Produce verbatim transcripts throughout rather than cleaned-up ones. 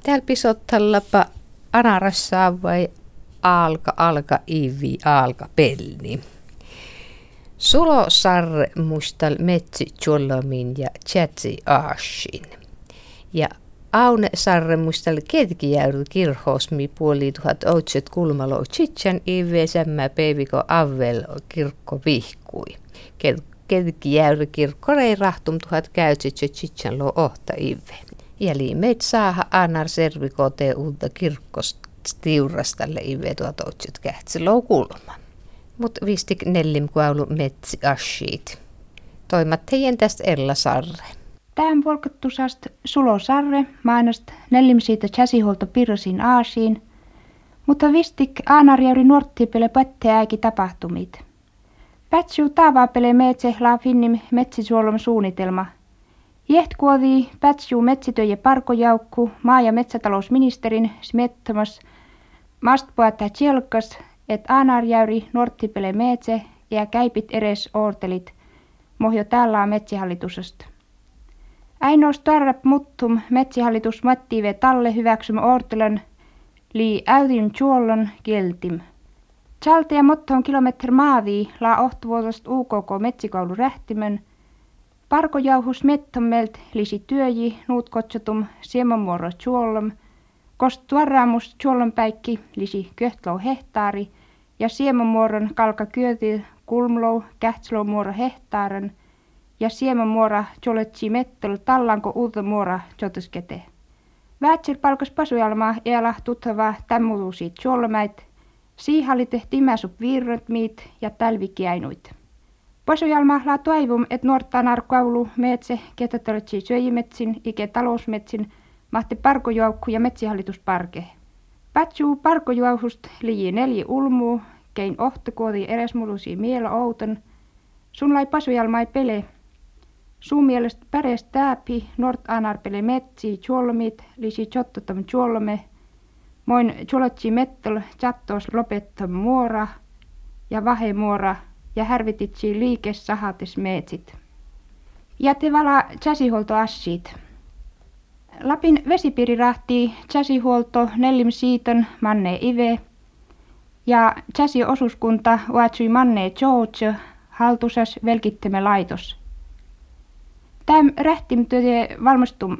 Täällä pisottallapa anarassaa vai alka alka ivi alka pelni. Sulo sarre mustal metsi tjollomin ja tjätsi aashin. Ja Aune sarre mustal ketkijäyry kirhosmi puoli tuhat outset kulmalo tsitsan ive sämmä peiviko avvel kirkko vihkui. Ketkijäyry kirkko rei rahtum tuhat käytsitsö tsitsan lo ohta ive. Jäli meit saaha anar servikote uutta kirkkosta tiurastalle ive tuhat outset kähtsi lo kulma. Mut vistik nellim kuaulu metsi ashiit. Toimat heidän tästä Ella Sarre. Tämän volkattusast Sulo Sarre mainast nellim siitä käsihuolto pirsin aasiin, mutta vistik aanarjauri nuorttipele pätteääki tapahtumit. Pätsiu taavaapele metse laa finnim metsisuolom suunnitelma. Jehtkuovi pätsiu metsitöje parkojaukku maa- ja metsätalousministerin smettomas mastpuatta tjelkas, et aanarjauri nuorttipele metse ja käipit eres oortelit mohjo täällä metsihallitusesta. Ainoas tarrap muttum metsihallitus mattive talle hyväksymä ortelan lii äydin tjuollon kieltim. Chalte ja mottoon kilometri maavii laa ohtuvuotost U K K metsikoulu rähtimön. Parkojauhus mettommelt lisi työji nuut kotsotum siemonmuoro tjuollom. Kost tuoraamus tjuollonpäikki lisi köhtlou hehtaari ja siemonmuoron kalka kyöti kulmlou kähtslou muoro hehtaaran. Ja siemenmuora tjoletsi mettel tallanko uutta muora tjotuskete. Väätsir palkas pasujalmaa eala tuttavaa tämmutuusiit tjolmäit. Siihalli tehti mäsup virrot miit ja tälvikiäinuit. Pasujalmaa laa toivum, et nuortaan arkaulu metse ketätöltsi söjimetsin ike talousmetsin mahti parkojuokku ja metsihallitusparke. Pätsuu parkojuokust liji neljä ulmuu, kein ohtokuoti eresmulusi mielo outon. Sun lai pasujalmai pele. Suun mielestä päres tääpi nort anarpele metsi tjolmit lisi tjottotam tjolme. Moin tjolotsi mettel tjattos lopettam muora ja vahemuora ja härvititsi liikes sahates metsit. Ja te vala tsäsihuolto assit. Lapin vesipiiri rahtii tsäsihuolto nellim siiton manne ive. Ja tsäsi osuuskunta vaatsui manne George haltusas velkittämä laitos. Täm rähtim työte valmistum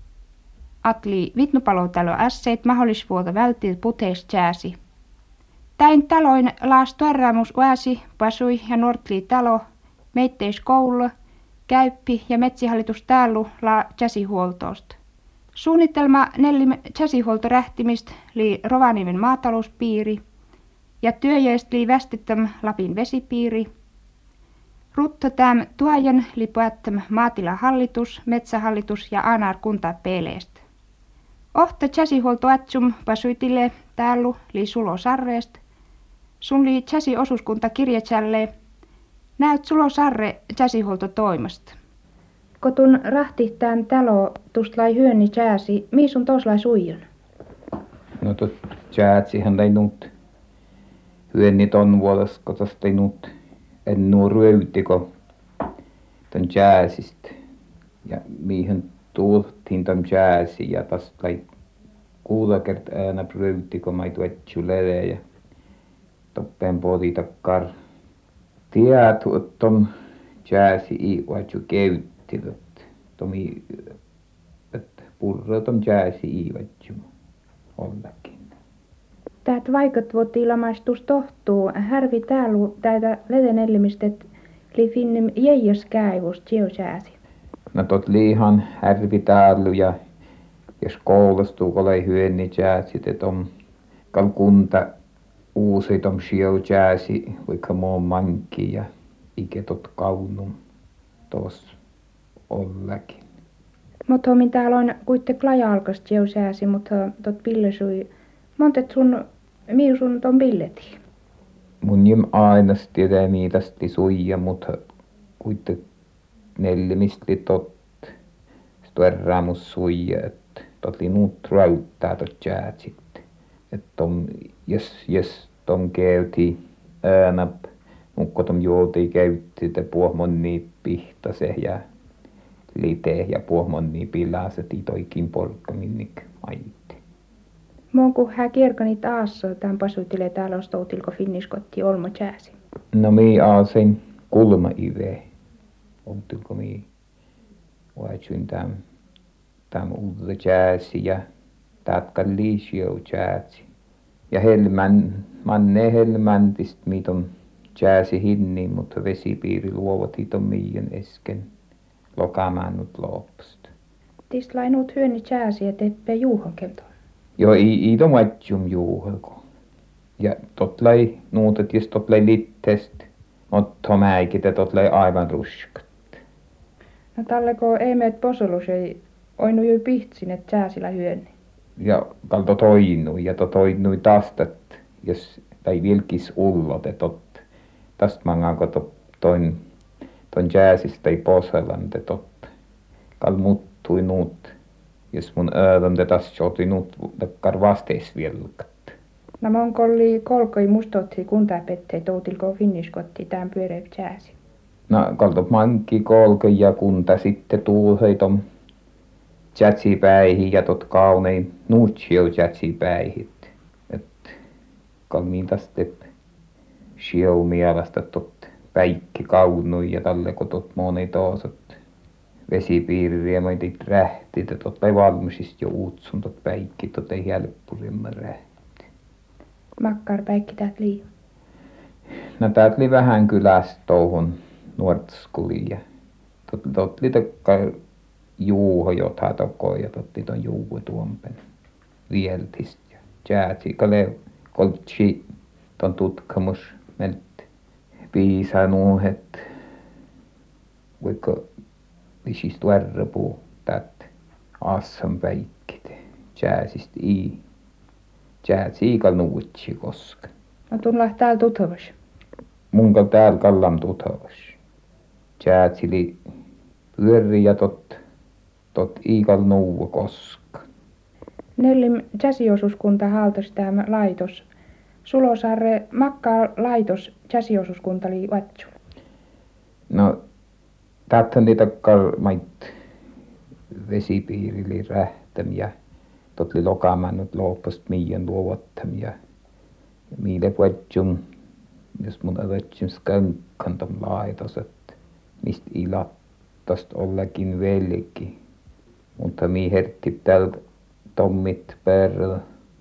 atli vitnupalotalo ässeit mahdollisvuota välttiä puteis jääsi. Täin taloin laas tuoraamus uäsi, pasui ja nuortli talo, meitteis koulu, käyppi ja metsihallitus täällä laa jäsihuoltoost. Suunnitelma nellim jäsihuoltorähtimist li Rovaniemen maatalouspiiri ja työjäist li västittäm Lapin vesipiiri. Rutto täm tuojan lipuättäm maatilahallitus, metsähallitus ja anar kunta peleest. Ohta jäsihuoltoatsum pasuitille täällä li Sulo Sarreest. Sun li jäsi osuuskunta kirjatsälle. Näyt Sulo Sarre jäsihuoltotoimasta. Kotun rahtihtään talo tustlai hyönni jääsi, mii sun toslai suijon? No tot jäätsihän ei nuut hyönni ton vuodas, kotos ei nuut en nuo röytiko ton jääsistä. Ja mihin tuultiin ton jääsi ja tas lai kuulla kert ääna röytiko mai tuetju lede ja toppeen poti takkar. Tiedät, että ton jääsi i vaatju käytti, että tomi että purra ton jääsi i vaatju ollakin. Täät vaikat vuotti ilmaistus tohtuu, härvi täällä täitä ledenellimistet li finnim jäijäs käivus jiosääsi. No tot liihan härvi täällä ja jos koulustu kolei hyönni jääsit, että on kalkunta uusi tom siel jääsi, vaikka muun mankki ja ikä tot kaunum tos ollakin. Mutta min täällä on kuitte klaja alkast jiosääsi, mutta tot pillesui. Montet sun, miu sun ton billeti? Mun jim aina tietää miitästi suija, mutta kuitte nellimistli tot stuerraamus suija, että totli nuut rauttaa tot jäätsit. Että on, jos, jos ton käyti äänäp, mukko ton juolti käytti, te puohmonni pihtase ja lite ja puohmonni pilaset itoikin polkka minnik aitti. Mun kun hän kierkanit aassa tämän pasutille täällä on stoutilko finniskotti olmo jääsi. No mi aasin kulma ive. Oltilko mi vaitsuin tämän tämän uudelle jääsi ja tatkan liisio jääsi. Ja helmän, manne helmäntist miton jääsi hinni, mutta vesipiiri luovat hiton miien esken lokamannut lopusta. Tist lainut hyöni jääsi ja teppee juuhon keltoon. Jo i ito matjum juuhako. Ja tot lai nuutet, jos tot lai littest, otto mäikit ja tot lai aivan ruskat. No talleko ei meet posolus ei oinu jo pihtsin, et jääsillä hyöni. Ja kalto toinui ja to toinui tastat, jos tai vilkis ullot, et tot tästä mangaako to toin ton jääsistä ei poselan, te tot kal muttui nuut, jos mun öödön te tästä soti nuut takkar vasteis vilkat. No mon kolli kolkoi mustotti kuntapetteet outilko finniskotti tämän pyöreä jääsi. No kalto mankki kolke ja kunta sitten tuuhei ton jätsipäihin ja tot kaunein nuutsio jätsipäihit. Et kalmiin tästä sieu mielestä tot päikki kaunui ja talleko tot moni toosat vesipiiri ja maitit rähtit ja tot ei valmisist jo uutsun tot päikki tot ei helppurimman rähti. Makkar päikki täät liian. No täät li vähän kylästä touhun nuortskuliin ja tot, tot li takka juuho jota toko ja totti ton juuho tuompen vieltist ja jäätsi kale koltsi ton tutkamus melt piisa nuuhet vaikka visist värrepuu tät assan päikkit jääsist i jäätsi ikal nuutsi koska. No tullaan täällä tuttavas. Munka täällä kallam tuttavas. Jäätsi li pyöri ja tot tot ikal nuuvo koska. Nellim jäsiosuuskunta haltos tämä laitos. Sulosarre makkaa laitos jäsiosuuskunta li vatsu. No täältä niitä mait vesipiirili rähtäm ja tot li lokamannut loopast miien luovottam ja miile vatjum jos mun vatjum skankkan tom laitos et mist ilattast ollakin velki. Mutta mi hertti täältä tommit perl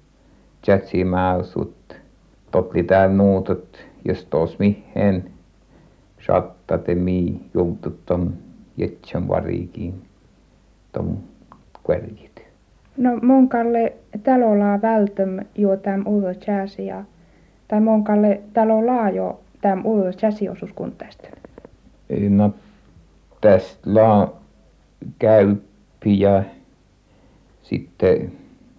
jätsimäysut tot li täällä nuutot jos tos mihen sattate mi juutut ton jetsän variikin ton kverjit. No mon kalle talolaa vältöm jo täm uudel jääsi ja tai mon kalle talolaa jo täm uudel jäsiosuuskuntaista. No tästä la käyppi ja sitten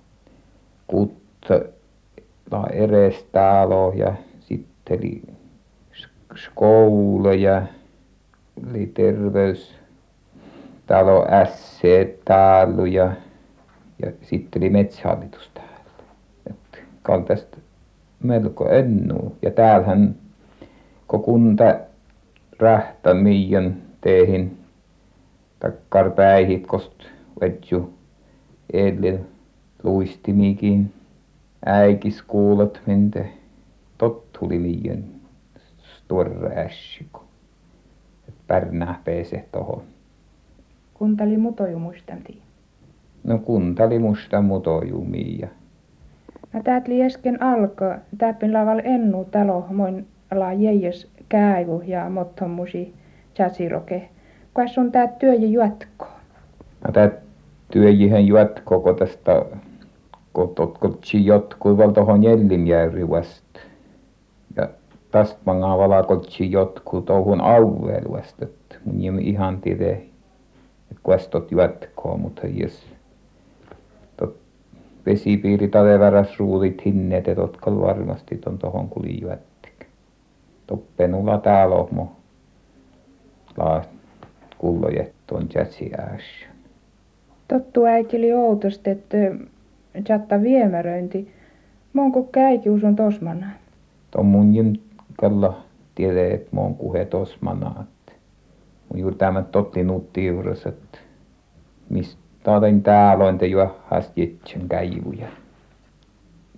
kutta la erestalo ja sitten li skoula ja li terveys talo ässeet täällä ja ja sitten li metsähallitus täällä. Et kal tästä melko ennuu ja täällähän kun kunta rähtän miian tehin takkar päihit kost vetju edellä luistimikin äikis kuulat minte tot tuli miian storra ässiko et pärnää pääse tohon. Kunta li mutoju muistantiin. No kunta li musta mutojumia ja No täät li äsken alko täppin laval ennu talo moin la jäijäs käivu ja motton musi jätsiroke. Kuas on tää työ ja juotkoo? no tää työjihän jatko ko tästä ko totkotsi jotkuival tohon Jellinjärvi vast ja tästä mangaa valakotsi jotku touhun auveluast et mun jem ihan tide et kuas tot jatkoo mutta jos tot vesipiiri taleväräs ruulit hinnet et otkal varmasti ton tohon kuli jättik. Toppenulla täällä on mo la kullojet ton jätsi ässä. Tottu äikili outost, että jatta viemäröinti. Monko käikius on tosmana? Ton mun jem kalla tiede et mon kuhe tosmana et mun juuri tämä totti nuutti juures et mistä täällä on te juohast jetsän käivuja.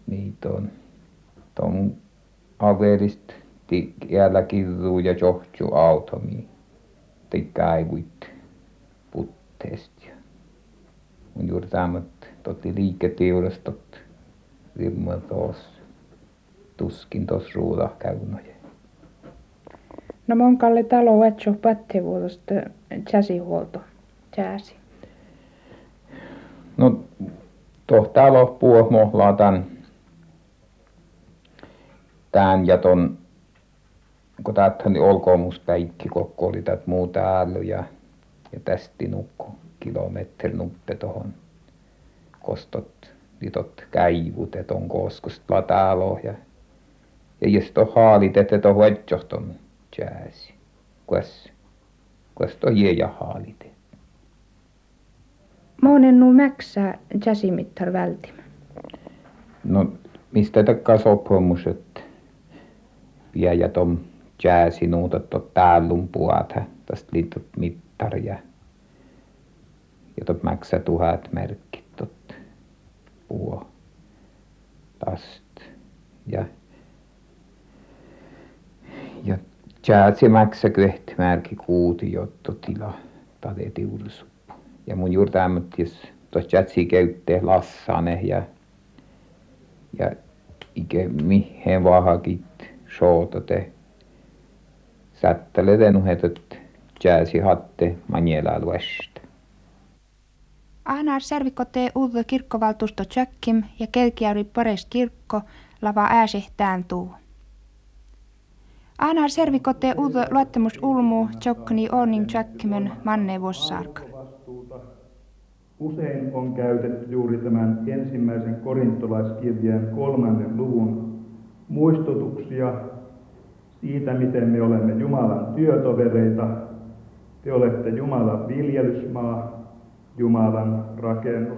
niitä on tuon averista jäällä kirjuu ja johtuu automiin tai käivuit putteesta ja mun juuri tämmöt totti liiketiurastot rimma tos tuskin tos ruudah käynoja. No monkalle talo etso pattevuotosta jäsihuolto jääsi. No tuoh talo puo mohlaa tän tän ja ton kun täältähän olkoomus päikki kokko oli tät muu täällä ja ja tästi nukko kilometri nuppe tohon kostot nitot käivut et on koskostla täällä ja ja jos to haalit ette tohon etsohton jääsi kuas kuas to jää haalit. Monen nu mäksää jäsimittar vältimä. No mistä takkaa sopimukset vie ja tom jääsi nuuta to täälun puata tästä liittyt mittaria ja tot mäksä tuhat merkit tot puo tästä ja ja jääsi mäksä kyhti märki kuuti jotto tila tade tiursuppu ja mun juuri tämmöt jos tos jätsi käyttää lassane ja ja ike mihin vahakit shootote sätteleten uhetot jääsi hatte manjela luesta. Ahnar servikotee uudella kirkkovaltuusto Tjökkim ja Kelkiäri Pores kirkko lava ääsehtään tuu. Ahnar servikotee uudella luottamus ulmu Tjokkni Orning Tjökkimen manne vuossarka. Usein on käytetty juuri tämän ensimmäisen korintolaiskirjeen kolmannen luvun muistutuksia siitä, miten me olemme Jumalan työtovereita. Te olette Jumalan viljelysmaa, Jumalan rakennus.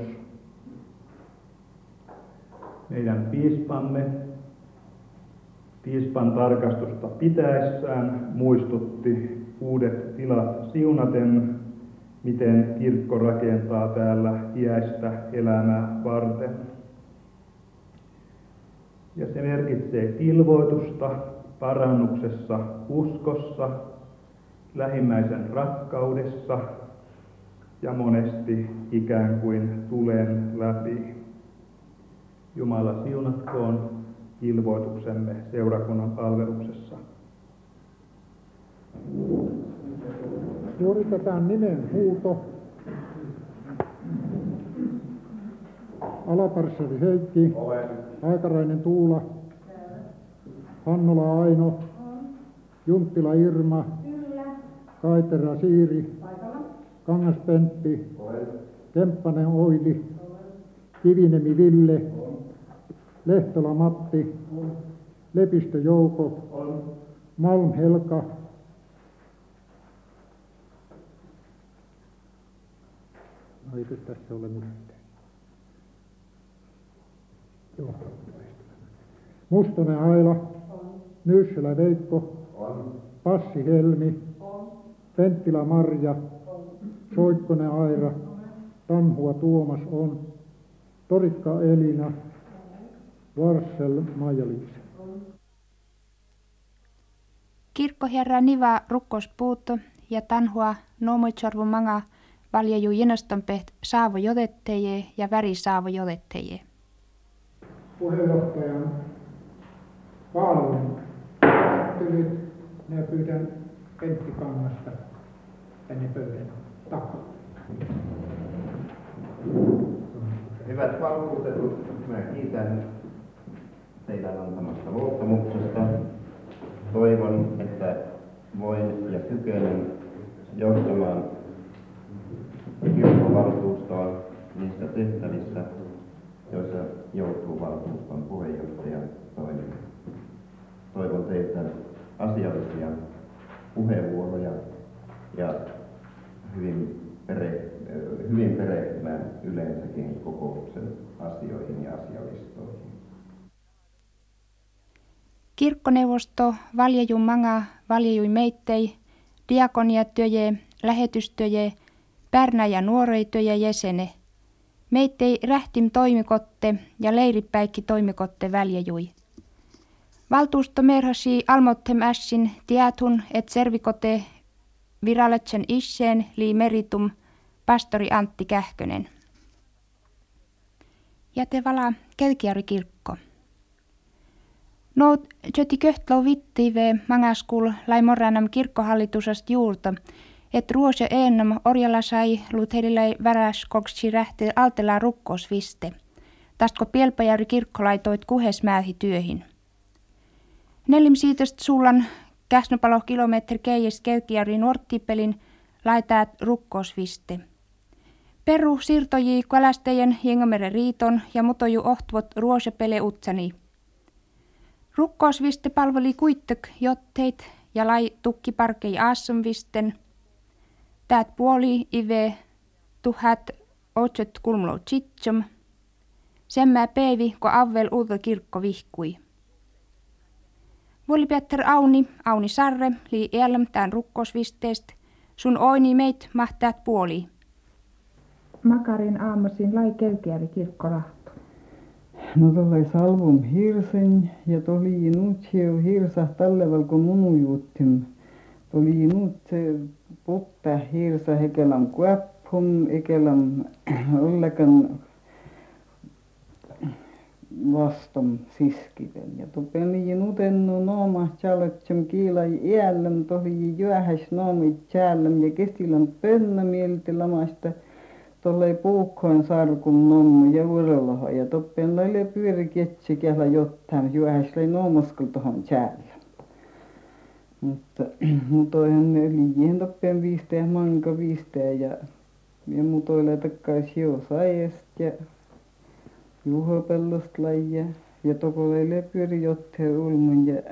Meidän piispamme piispan tarkastusta pitäessään muistutti uudet tilat siunaten, miten kirkko rakentaa täällä iäistä elämää varten. Ja se merkitsee kilvoitusta parannuksessa uskossa, lähimmäisen rakkaudessa ja monesti ikään kuin tulen läpi. Jumala siunatkoon ilmoituksemme seurakunnan palveluksessa. Suoritetaan nimen huuto. Alaparsari Heikki, Olen. Aikarainen Tuula, Hannola Aino, Junttila Irma, Kyllä. Kaitera Siiri, Paikalla. Kangas Pentti, Olen. Kemppanen Oili, Olen. Kivinemi Ville, Olen. Lehtola Matti, Olen. Lepistö Jouko, Olen. Malm Helka, no eikö tässä ole mitään? Joo. Mustonen Aila, on. Nyysselä Veikko, on. Passi Helmi, on. Penttilä Marja, on. Soikkonen Aira, on. Tanhua Tuomas on, Torikka Elina, Varsel Maija-Liisa. Kirkkoherra Niva rukkospuutto ja Tanhua Nomoitsorvu Manga valjaju jenastonpeht saavo jotetteje ja väri saavo jotetteje. Puheenjohtajan palvelun käsittelyt, minä pyydän Pentti Kangasta tänne pöydän takaa. Hyvät valtuutetut, minä kiitän teidän antamasta luottamuksesta. Toivon, että voin ja kykenen johtamaan kirkkovaltuustoa niissä tehtävissä, joissa joutuu valtuuston puheenjohtajan toimimaan. Toivon teiltä asiallisia puheenvuoroja ja hyvin, pere, hyvin perehtymään yleensäkin kokouksen asioihin ja asialistoihin. Kirkkoneuvosto valjaju manga valjaju meittei, diakoniatyöje, lähetystyöje, Pärnä ja nuoreityöje jäsene. Meittei rähtim toimikotte ja leiripäikki toimikotte väljäjui. Valtuusto merhasi almottem ässin tietun, et servikote viraletsen isseen lii meritum pastori Antti Kähkönen. Jätevala Kelkiari kirkko. Nout jöti köhtlo vittive mangaskul lai morranam kirkkohallitusast juurta, et ruosja ennam orjalla sai lutherilai väräs koksi rähti altela rukkosviste, tastko Pielpajärvi kirkko laitoit kuhes määhi työhin. Nelim siitäst sullan käsnopalo kilometri keijäs Kelkiari nuorttipelin laitaat rukkosviste. Peru siirtoji kalastajien Jengomeren riiton ja mutoju ohtuvot ruosepele utsani. Rukkoosviste palveli kuittök jotteit ja lai tukkiparkei aassumvisten. Täät puoli ive tuhat otset kulmlo tsitsum. Semmää päivi, ko avvel uutta kirkko vihkui. Vuolipetter Auni, Auni Sarre, lii elm tään rukkoosvisteest, sun oini meit mahtaat puoli. Makarin aamuisin lai Kelkiäri kirkkolahto. No tuollai salvum hirsen ja tuli nuutsieu hirsa talleval kun munu juuttim. Tuli nuutse putta hirsa hekelam kuappum, ekelam ollekan vastom siskiven. Ja tupen lii nutennu nooma tjalotsem kiilai iällem tuli juähäs noomit tjällem ja kestilän pönnä mielti lamasta. Tuollai puukkoin sarkun nommu ja uroloho ja toppen laille pyöri ketsi kehla jotain juohäs lai noomoskul tohon tjäällä. Mutta mutoihan ne liihin toppen viisteen manka viisteen ja ja mutoille takkais jousaiest ja juhopellost laija ja toko laille pyöri jotain ulmun ja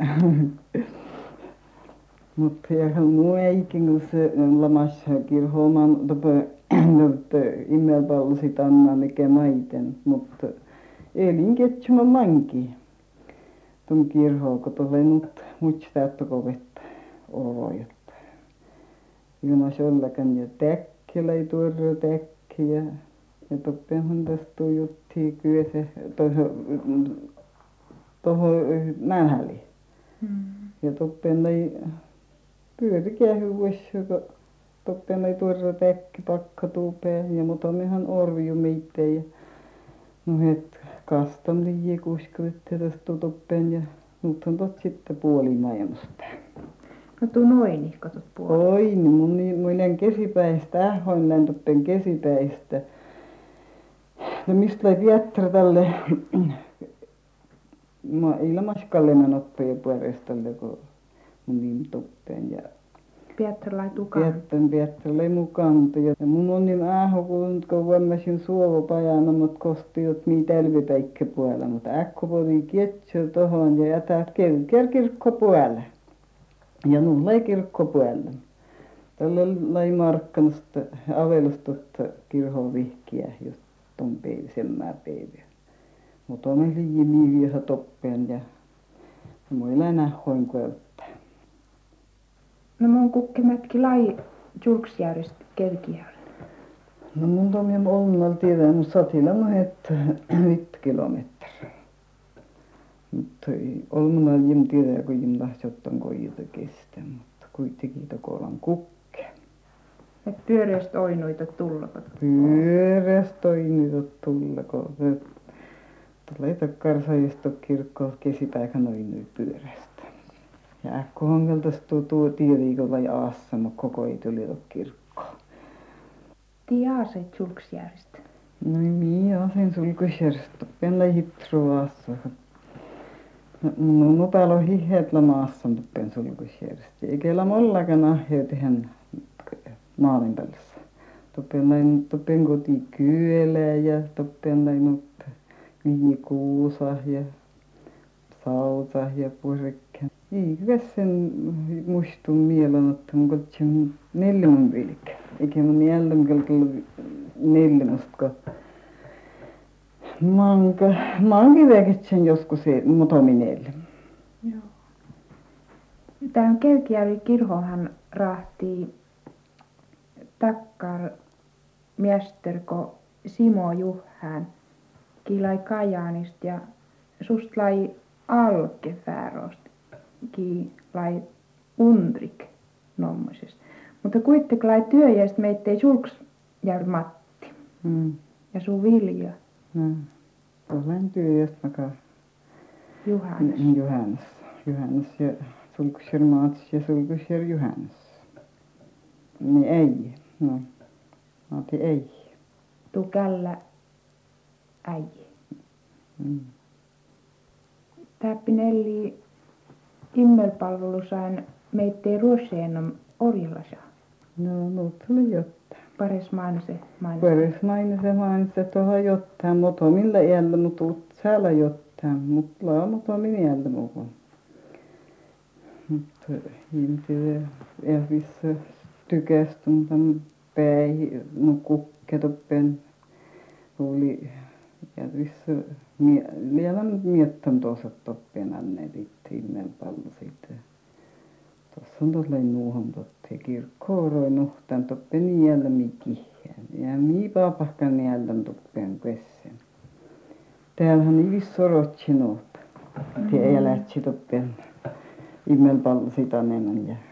mutta ja muu eikin kun se lamas kirhoman toppe mutta immelpallo sit anna mikä maiten, mutta elin ketsuma manki. Tuon kirhoa, kun tulee nyt mutstaatto vettä olojotta. Ilmas ollakan ja täkki lai tuoda täkki ja ja toppenhan tästä juttiin kyllä se tuohon tuohon nänhäli. Mm. Ja toppen lai pyörikä hyvässä, kun toppen lai tuoda täkki pakka tuupeen ja mutta mehän orviju meitä ja no het kastam liian kuskalitte tästä toppen ja nyt on tot sitten puolimaailmasta. No tuu noin, katot puoli. Oi, niin mun niin muinen kesipäistä, ähoin näin toppen kesipäistä. No mistä lai viettää tälle mä ilmaskallinen oppeja puolestalle, kun mun niin toppen ja Pietro lai tukaan. Pietron Pietro lai mukaan ja mun on niin äho kun kun vammasin suovopajana mut kostiot mii tälvipäikkä puolella mutta äkko podi kietsö tohon ja jätät kelker kirkko puolella ja nu lai kirkko puolella tällä lai markkanasta avelustutta kirhon vihkiä just ton päivä semmää päivä mutta on liian miiviä toppeen ja muilla enää hoin kuelta. No mun kukkemätki lai julksjärjest Kelkiäri. No mun tomia onnal tiedä, mun satilla mun että viisi kilometriä. Mutta olmunal jim tiedä, kun jim lähti ottan koijita kestä, mutta kuitenkin tokolan kukke. Et pyöreästä oinuita tullakot. Pyöreästä oinuita tullakot. Tulee takkarsaajista kirkkoon kesipäivän oinui pyöreästä. Ja äkko honkeltas tuo tuo tiedä, lai aassama koko ei tuli tuo kirkko. Tii aaseit julksjärjest. No mii aasen sulkusjärjest, pen lai hitru aassa. No no päällä on hihet lamaassa, mutta pen sulkusjärjest. Eikä la mollakaan ahjeu tehän maalin päällässä. Toppen lai toppen koti kyölää ja toppen lai nut liikuusa ja sauta ja purikkä. Ei väsen muistun mielon, että mun kotsin neljämän vilkä. Eikä mun jälleen kelkalla neljämästä, kun manka, mankin väkitsen joskus se mutominelle. Joo. Tää Kelkiäri kirhohan rahtii takkar miesterko Simo Juhään, kiilai Kajaanista ja sust lai Alke Fäärosta, kiilai Undrik nommosesta. Mutta kuitenkin lai työjästä meittei Sulksjärv Matti Mm. ja sun Vilja No. Olen työstä makaa. Juhannes. Johannes. Johannes ja Sulkusjärv Mats ja Sulkusjärv Johannes. Niin ei. No. Matti ei. Tu källä äijä. Mm. Täppinelli immelpalvelusain meittei ruoseenom Orjalasa. No, mutta oli jotain. Pares mainse mainse. Paris mainitse mainitse tuohon jotain, mutta millä iällä mutta täällä jotain, mutta laa mutta minä iällä mukaan. Mutta ihmisiä ei vissä tykästyn tämän päihin, no kukketuppen oli ja vissä vielä miettan tuossa toppen anneet itse immel pallo sitten. Tuossa on tuolla nuuhon totti kirkkooroi nuhtan toppen iällä mikihään ja mii paapahkan iällä toppen kessen. Täällähän ei vissä rotsi nuhta. Te ei lähtsi toppen immel pallo sitä enemmän ja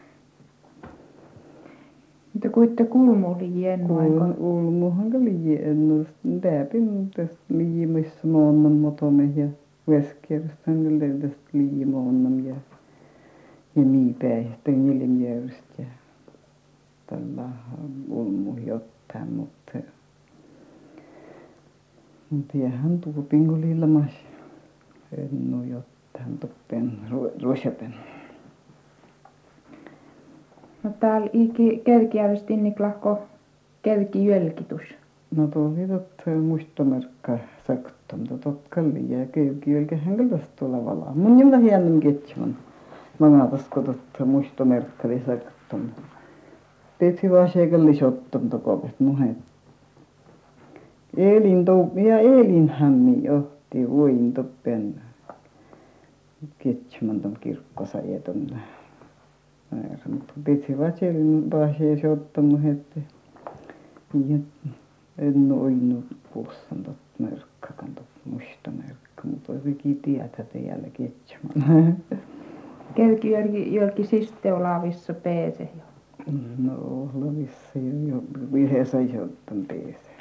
Mutta kuitte kulmuuli jennoin. ulmuhan oli ennust täpin tästä liimissa moonnam motome ja veskierstä kyllä tästä liimoonnam ja ja miipäistä neljämjärjestä ja tällä ulmu jotain mutta mutta hän tuupin kun lillamas en oo jotain toppen ruosapen. No täällä iki Kelkijärvestä inniklahko Kelkijölkitus. No tuli totta muistomerkka saktom tot kalli ja Kelkijölkähän kyllä tästä tuolla valaa. Mun nimellä hienon ketjuman. Mangaatasko totta muistomerkka oli saktom. Petsi vaan seekalli sottom tokopet muhet. Elin tou ja Elinhän mi johti voin toppen ketjuman ton kirkkosajeton. Mutta petsi vaan seelin vaan se sottom muhet. Ja en oinut puussan tot merkkakan tot muistomerkka, mutta oikein tietä teijällä ketjuman. Kelkijölki Sisteolaavissa peese jo. No, lavissa jo yhdessä jottan peese.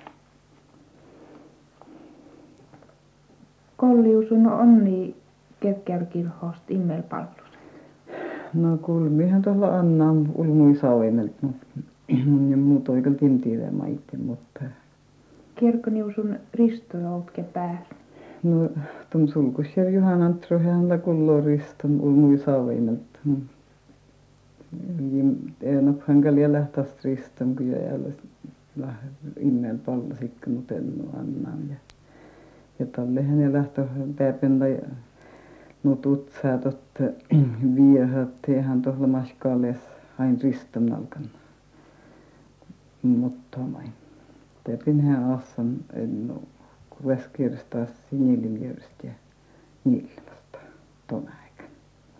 Kolliusun onni Kelkijärvikirhosta immelpalvelus. No kulmihan tuolla Anna ulmui sauemelta, mutta mun ja muut oikein timtiivää maitte, mutta Kirkkoniusun ristojoutke päällä. no tuon Sulkusjärv Juhan Antrohehan la kulloriston ulmui sauemelta. Enophan kalja lähtästä riston, kun jäällä immel pallo sikka nutellu Annaan ja ja tallehan ja lähtö pääpenda ja no tutsaa totta viehät tehän tuolla maskaalles hain riston alkan. Mutta main. Täpinhän assan en oo kuvaskirjasta sinilmjärjestä ja niilmasta ton aikan.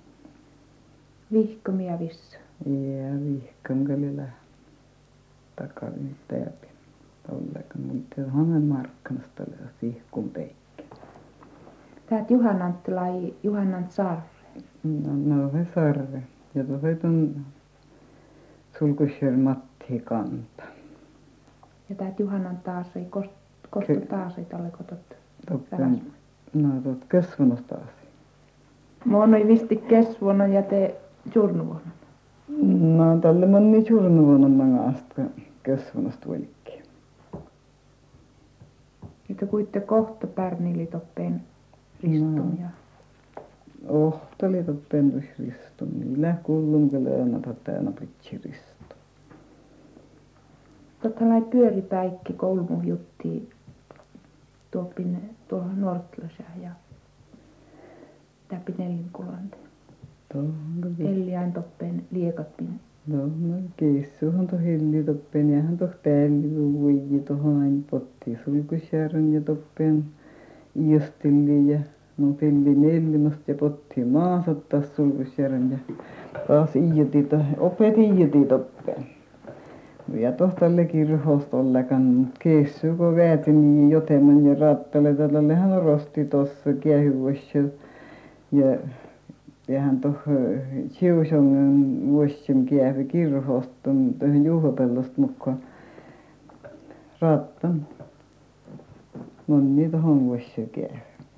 Vihkomia vissa. Ja vihkan kalilla takarin täpin. Ollekaan muuten hangen markkanasta oli vihkun peikki. Täät Juhanantti lai Juhannant Saarre. No, no se sarve. Ja tuossa on Sulkusjärv Matti kanta. Ja täät Juhannant taas ei kost, kostu Ky- taas ei tolle kotot. Toppen, no tuot kasvanut taas. Muon ei visti kesvuonna ja te jurnuvuonna. No tälle moni surnuvuonna mangasta kasvanut velkki. Että kuitte kohta Pärnili toppeen ristumia. Oh, tuli toppen ristum. Niillä kullum kyllä aina tätä pitsi ristu. Totta lai pyöripäikki kolmu jutti tuopin tuohon Nortlasään ja täppi nelinkulante. Tuohon kyllä. Elliain toppeen liekatpin. No, no keissuhan to hilli toppen ja hän toh päälli vuoji tohon aina potti Sulkusjärven ja toppen iostilli ja no pilli neljämästä ja potti maansa taas Sulkusjärven ja taas iioti opet iioti toppen. ja tohtalle kirhostollakan, mutta keessu kun vääti niin joteman ja rattale tällähän rosti tuossa kiehuvossa ja ja hän tuohon siusongan vuosim kiehu kirhoston tuohon juhlapellosta mukaan rattan moni tuohon vuosim kiehu.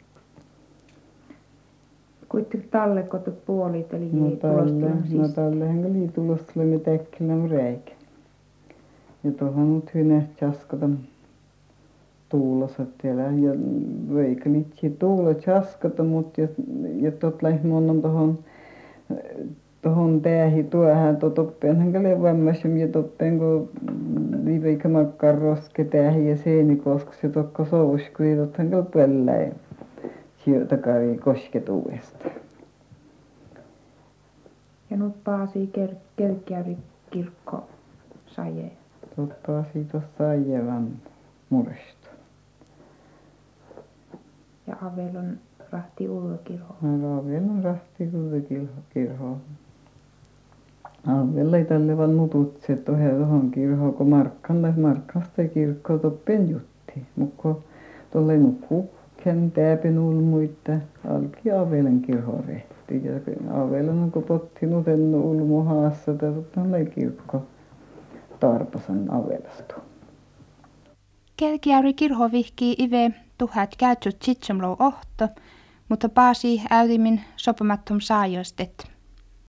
Kuitenkin talle kotut puolit eli No talle, no siis. tallehan oli tulossa me täkkilän reikä. Ja tuohon nyt hyvin chaskata tuulossa siellä ja veikö litsi tuulo chaskata, mutta ja, ja tot lähti monnan tuohon tuohon tähän tuohon tuo toppeen hankale vammaisem ja toppeen kun viiveikö makkaan roske tähän ja seenikoskus ja tokko sovus kun ei tot hankale pelläin sieltä kari kosketuudesta. Ja nyt paasi ker- Kelkkäyri kirkko saje. Totta siitä saivan muresta. Ja Avelon rahti ulkokirho. No Avelon rahti ulkokirho. Avella ei tälle vaan nututse tuohon kirhoon, kun Markkan Markkasta kirkko toppen jutti. Mutta tuolle nukkuu ken täpin ulmuitta alki Avelen kirho rehti. Ja Avelon kun potti nuten ulmu haassa tuolle kirkko tarpasan Avelasta. Kelkkäyri kirho vihkii ive tuhat käytsut sitsemlou ohto, mutta paasi äytimin sopimattom saajostet.